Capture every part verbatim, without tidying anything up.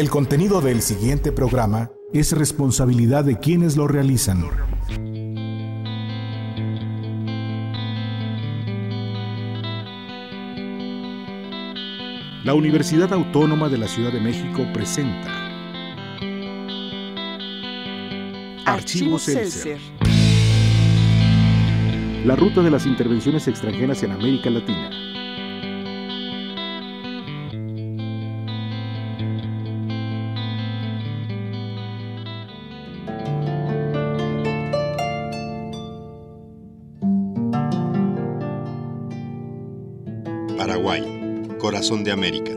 El contenido del siguiente programa es responsabilidad de quienes lo realizan. La Universidad Autónoma de la Ciudad de México presenta Archivos Seltzer. La ruta de las intervenciones extranjeras en América Latina. Paraguay, corazón de América.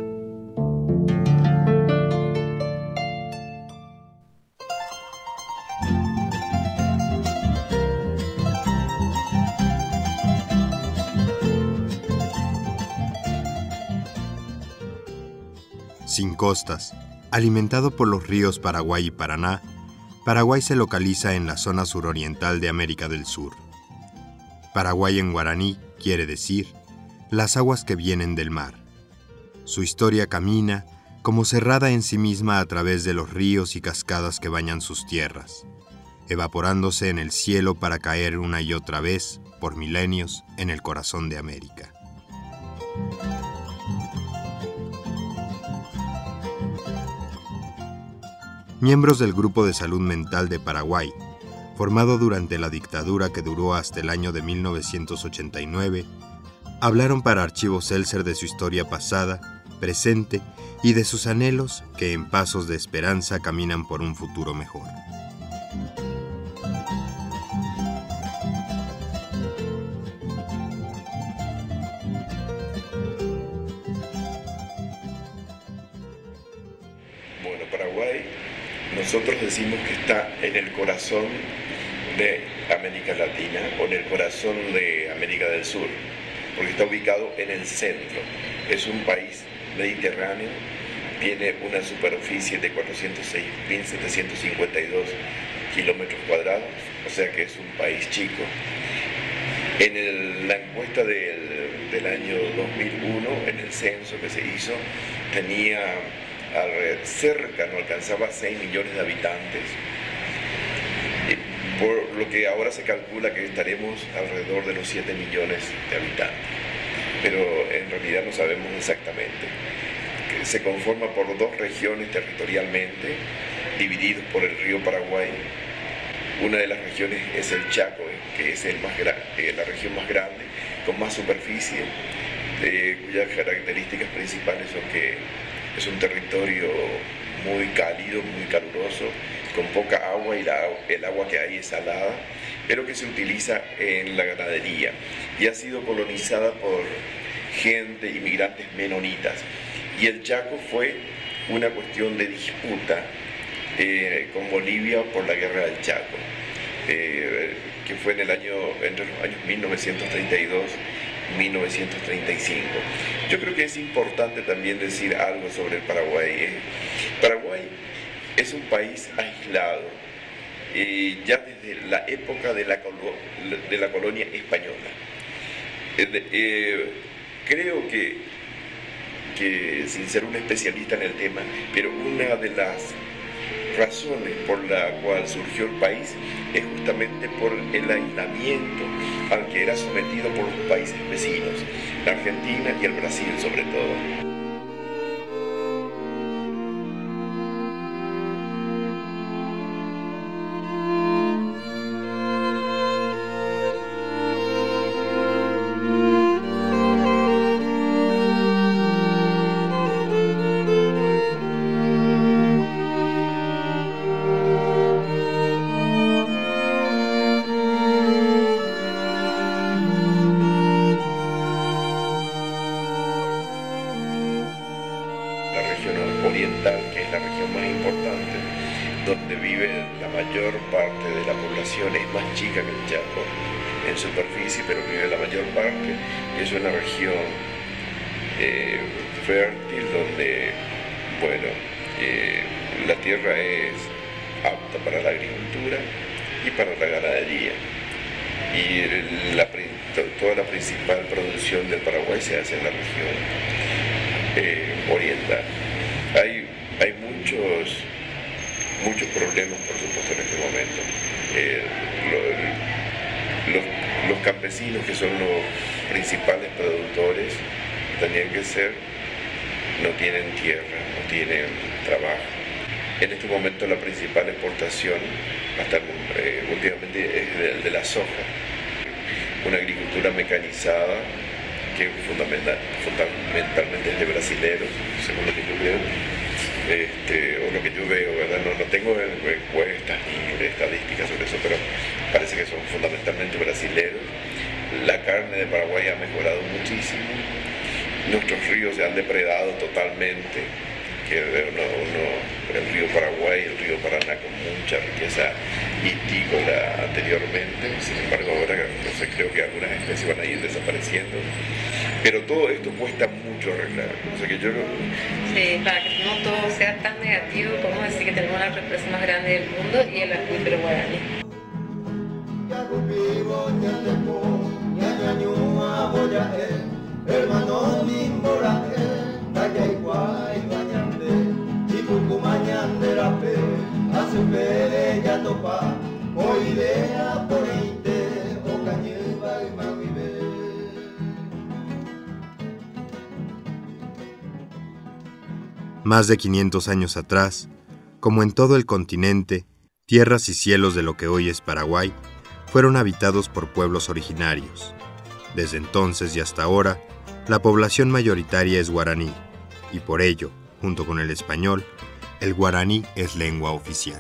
Sin costas, alimentado por los ríos Paraguay y Paraná, Paraguay se localiza en la zona suroriental de América del Sur. Paraguay en guaraní quiere decir las aguas que vienen del mar. Su historia camina como cerrada en sí misma a través de los ríos y cascadas que bañan sus tierras, evaporándose en el cielo para caer una y otra vez, por milenios, en el corazón de América. Miembros del Grupo de Salud Mental de Paraguay, formado durante la dictadura que duró hasta el año de mil novecientos ochenta y nueve, hablaron para Archivos Seltzer de su historia pasada, presente y de sus anhelos que en pasos de esperanza caminan por un futuro mejor. Bueno, Paraguay, nosotros decimos que está en el corazón de América Latina o en el corazón de América del Sur, porque está ubicado en el centro. Es un país mediterráneo, tiene una superficie de cuatrocientos seis mil setecientos cincuenta y dos kilómetros cuadrados, o sea que es un país chico. En el, la encuesta del, del año dos mil uno, en el censo que se hizo, tenía cerca, no alcanzaba seis millones de habitantes, por lo que ahora se calcula que estaremos alrededor de los siete millones de habitantes, pero en realidad no sabemos exactamente. Se conforma por dos regiones territorialmente, divididos por el río Paraguay. Una de las regiones es el Chaco, que es el más eh, la región más grande, con más superficie, eh, cuyas características principales son que es un territorio muy cálido, muy caluroso, con poca agua y la, el agua que hay es salada, pero que se utiliza en la ganadería y ha sido colonizada por gente, inmigrantes menonitas. Y el Chaco fue una cuestión de disputa eh, con Bolivia por la guerra del Chaco, eh, que fue en el año, entre los años mil novecientos treinta y dos y mil novecientos treinta y cinco. Yo creo que es importante también decir algo sobre el Paraguay. Eh. Paraguay es un país aislado, eh, ya desde la época de la, colo de la colonia española. Eh, eh, creo que, que, sin ser un especialista en el tema, pero una de las razones por la cual surgió el país es justamente por el aislamiento al que era sometido por los países vecinos, la Argentina y el Brasil sobre todo. Oriental, que es la región más importante, donde vive la mayor parte de la población, es más chica que el Chaco en superficie, pero vive la mayor parte. Es una región eh, fértil, donde, bueno, eh, la tierra es apta para la agricultura y para la ganadería. Y la, toda la principal producción del Paraguay se hace en la región eh, oriental. Hay, hay muchos, muchos problemas, por supuesto, en este momento. Eh, lo, los, los campesinos, que son los principales productores, tendrían que ser, no tienen tierra, no tienen trabajo. En este momento la principal exportación, hasta eh, últimamente, es el de la soja. Una agricultura mecanizada que fundamental, fundamentalmente es de brasileros, según lo que yo veo, este, o lo que yo veo, ¿verdad? No, no tengo encuestas ni estadísticas sobre eso, pero parece que son fundamentalmente brasileros. La carne de Paraguay ha mejorado muchísimo, nuestros ríos se han depredado totalmente, que uno, uno, el río Paraguay, el río Paraná, con mucha riqueza vitícola anteriormente, sin embargo ahora no sé, creo que algunas especies van a ir desapareciendo, pero todo esto cuesta mucho arreglar. O sea que yo... Sí, para que no todo sea tan negativo, podemos decir que tenemos la represa más grande del mundo y el acuífero guaraní. Más de quinientos años atrás, como en todo el continente, tierras y cielos de lo que hoy es Paraguay fueron habitados por pueblos originarios. Desde entonces y hasta ahora, la población mayoritaria es guaraní, y por ello, junto con el español, el guaraní es lengua oficial.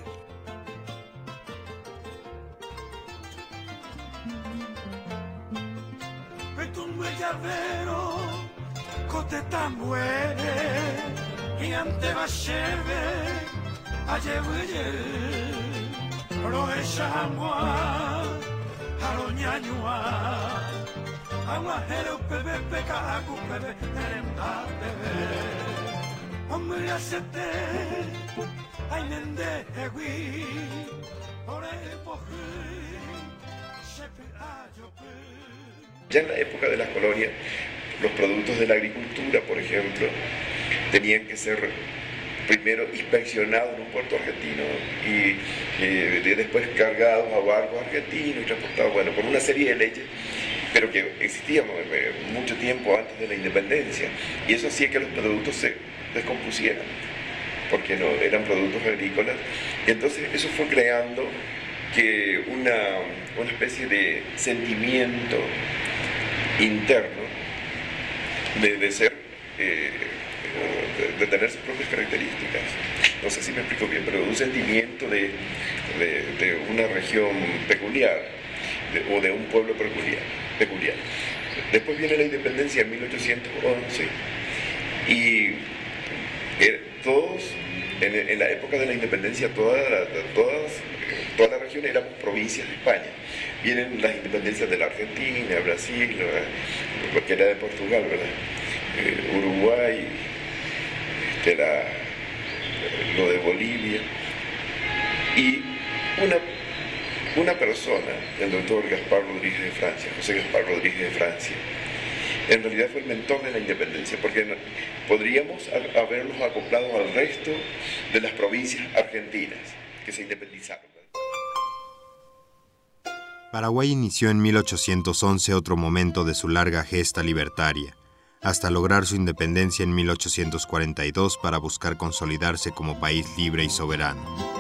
Ya en la época de las colonias, los productos de la agricultura, por ejemplo, tenían que ser primero inspeccionados en un puerto argentino y, y después cargados a barcos argentinos y transportados, bueno, por una serie de leyes, pero que existían mucho tiempo antes de la independencia, y eso hacía que los productos se descompusieran, porque no eran productos agrícolas, y entonces eso fue creando que una, una especie de sentimiento interno de, de ser, eh, de, de tener sus propias características. No sé si me explico bien, pero un sentimiento de, de, de una región peculiar, de, o de un pueblo peculiar, peculiar. Después viene la independencia en mil ochocientos once y eh, todos, en, en la época de la independencia, toda la, todas, toda la región éramos provincias de España. Vienen las independencias de la Argentina, Brasil, cualquiera de Portugal, ¿verdad? Eh, Uruguay, este, la, lo de Bolivia. Y una, una persona, el doctor Gaspar Rodríguez de Francia, José Gaspar Rodríguez de Francia, en realidad fue el mentor de la independencia, porque no, podríamos habernos acoplado al resto de las provincias argentinas que se independizaron. Paraguay inició en mil ochocientos once otro momento de su larga gesta libertaria, hasta lograr su independencia en mil ochocientos cuarenta y dos para buscar consolidarse como país libre y soberano.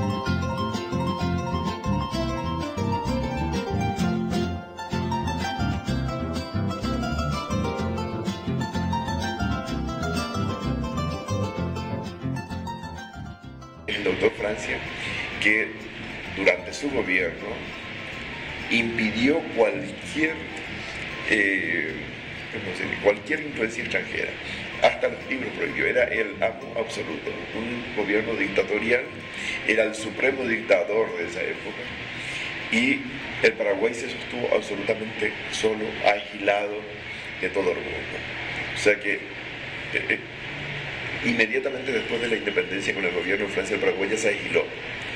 El doctor Francia, que durante su gobierno impidió cualquier, eh, ¿cómo se dice? cualquier influencia extranjera, hasta los libros prohibió, era el amo absoluto, un gobierno dictatorial, era el supremo dictador de esa época, y el Paraguay se sostuvo absolutamente solo, aislado de todo el mundo. O sea que eh, inmediatamente después de la independencia con el gobierno de Francia, el Paraguay ya se aisló.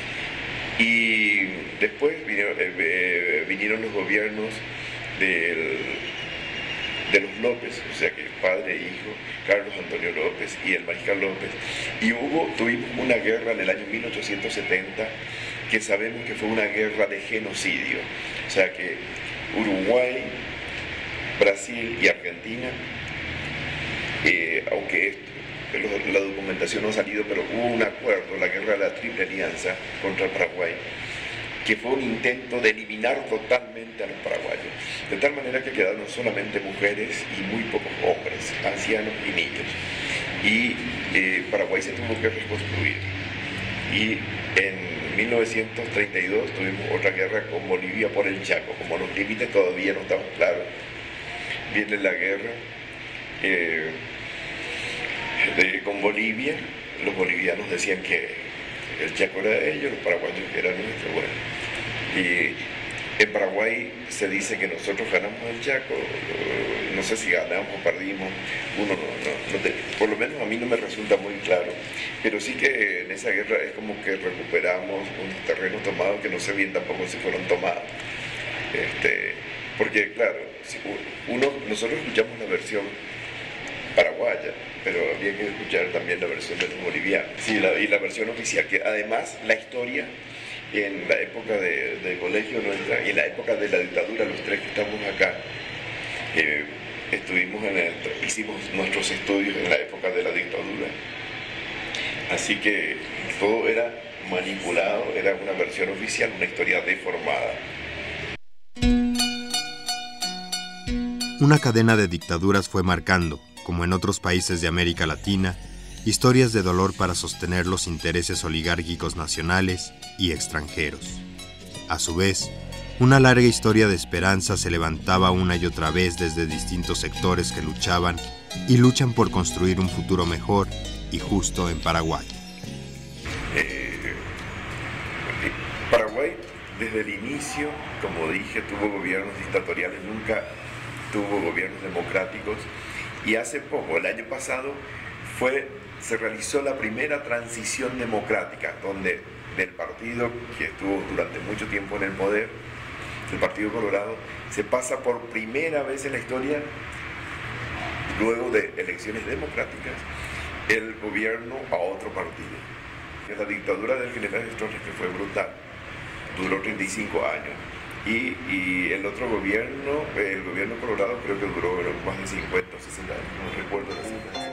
Y después vinieron, eh, vinieron los gobiernos del, de los López, o sea que padre e hijo, Carlos Antonio López y el Mariscal López. Y hubo, tuvimos una guerra en el año mil ochocientos setenta que sabemos que fue una guerra de genocidio, o sea que Uruguay, Brasil y Argentina, eh, aunque esto, la documentación no ha salido, pero hubo un acuerdo, la guerra de la Triple Alianza contra Paraguay, que fue un intento de eliminar totalmente a los paraguayos, de tal manera que quedaron solamente mujeres y muy pocos hombres, ancianos y niños. Y eh, Paraguay se tuvo que reconstruir. Y en mil novecientos treinta y dos tuvimos otra guerra con Bolivia por el Chaco, como los límites todavía no estaban claros. Viene la guerra eh, de, con Bolivia, los bolivianos decían que el Chaco era de ellos, los paraguayos eran nuestros. Bueno, y en Paraguay se dice que nosotros ganamos el Chaco, no sé si ganamos o perdimos, uno no, no, no te, por lo menos a mí no me resulta muy claro, pero sí que en esa guerra es como que recuperamos unos terrenos tomados que no sé bien tampoco si fueron tomados. Este, porque claro, si uno, nosotros escuchamos la versión paraguaya, pero había que escuchar también la versión de los bolivianos. Sí, la, y la versión oficial, que además la historia en la época de, de colegio nuestra y en la época de la dictadura, los tres que estamos acá, eh, estuvimos en el, hicimos nuestros estudios en la época de la dictadura, así que todo era manipulado, era una versión oficial, una historia deformada. Una cadena de dictaduras fue marcando, como en otros países de América Latina, historias de dolor para sostener los intereses oligárquicos nacionales y extranjeros. A su vez, una larga historia de esperanza se levantaba una y otra vez desde distintos sectores que luchaban y luchan por construir un futuro mejor y justo en Paraguay. Eh, Paraguay, desde el inicio, como dije, tuvo gobiernos dictatoriales, nunca tuvo gobiernos democráticos. Y hace poco, el año pasado, fue, se realizó la primera transición democrática, donde del partido que estuvo durante mucho tiempo en el poder, el Partido Colorado, se pasa por primera vez en la historia, luego de elecciones democráticas, el gobierno a otro partido. La dictadura del general Storch, que fue brutal, duró treinta y cinco años. Y, y el otro gobierno, el gobierno Colorado, creo que duró más de cincuenta o sesenta años, no recuerdo la cifra.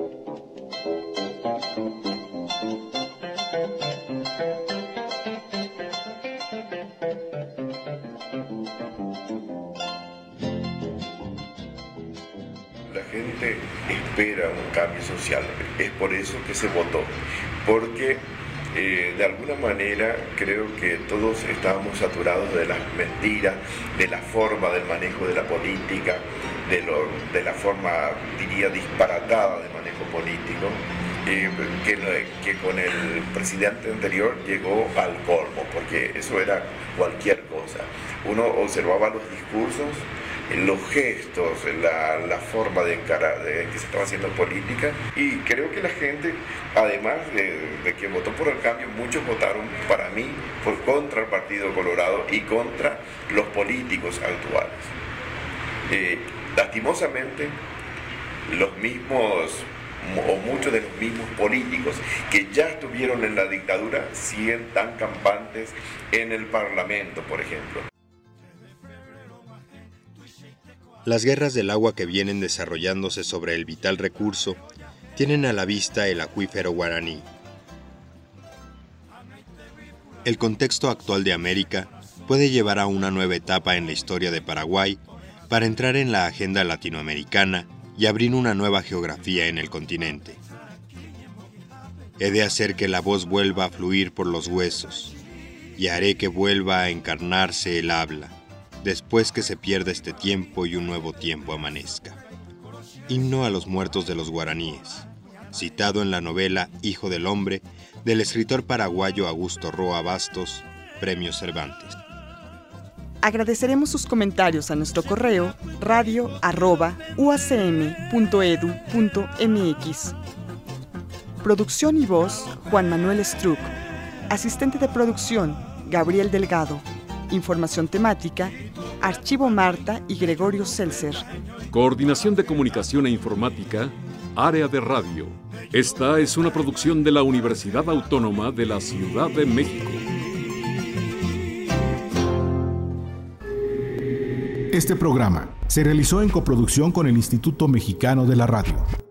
La gente espera un cambio social, es por eso que se votó, porque Eh, de alguna manera creo que todos estábamos saturados de las mentiras, de la forma del manejo de la política, de, lo, de la forma, diría, disparatada de manejo político, eh, que, que con el presidente anterior llegó al colmo, porque eso era cualquier cosa. Uno observaba los discursos, los gestos, la, la forma de encarar de que se estaba haciendo política, y creo que la gente, además de, de que votó por el cambio, muchos votaron para mí por contra el Partido Colorado y contra los políticos actuales. Eh, lastimosamente, los mismos o muchos de los mismos políticos que ya estuvieron en la dictadura siguen tan campantes en el Parlamento, por ejemplo. Las guerras del agua que vienen desarrollándose sobre el vital recurso tienen a la vista el acuífero guaraní. El contexto actual de América puede llevar a una nueva etapa en la historia de Paraguay para entrar en la agenda latinoamericana y abrir una nueva geografía en el continente. He de hacer que la voz vuelva a fluir por los huesos, y haré que vuelva a encarnarse el habla, después que se pierda este tiempo y un nuevo tiempo amanezca. Himno a los muertos de los guaraníes, citado en la novela Hijo del Hombre, del escritor paraguayo Augusto Roa Bastos, Premio Cervantes. Agradeceremos sus comentarios a nuestro correo radio arroba u a c m punto e d u punto m x. Producción y voz, Juan Manuel Struck. Asistente de producción, Gabriel Delgado. Información temática, Archivo Marta y Gregorio Seltzer. Coordinación de Comunicación e Informática, Área de Radio. Esta es una producción de la Universidad Autónoma de la Ciudad de México. Este programa se realizó en coproducción con el Instituto Mexicano de la Radio.